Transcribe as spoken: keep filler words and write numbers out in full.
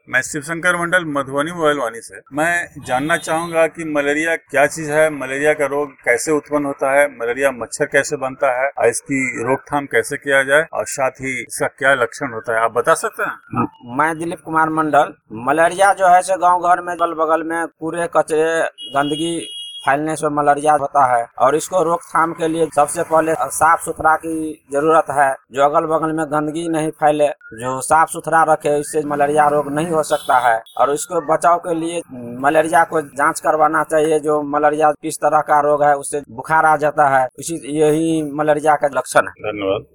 मैं शिवशंकर मंडल मधुबनी मोबाइल वानी से मैं जानना चाहूंगा कि मलेरिया क्या चीज है, मलेरिया का रोग कैसे उत्पन्न होता है, मलेरिया मच्छर कैसे बनता है और इसकी रोकथाम कैसे किया जाए और साथ ही इसका क्या लक्षण होता है, आप बता सकते हैं? मैं दिलीप कुमार मंडल। मलेरिया जो है से गांव घर में बगल बगल में कूड़े कचरे गंदगी फैलने से मलेरिया होता है और इसको रोकथाम के लिए सबसे पहले साफ सुथरा की जरूरत है। जो अगल बगल में गंदगी नहीं फैले, जो साफ सुथरा रखे, इससे मलेरिया रोग नहीं हो सकता है। और इसको बचाव के लिए मलेरिया को जांच करवाना चाहिए। जो मलेरिया किस तरह का रोग है, उससे बुखार आ जाता है, इसी यही मलेरिया का लक्षण है। धन्यवाद।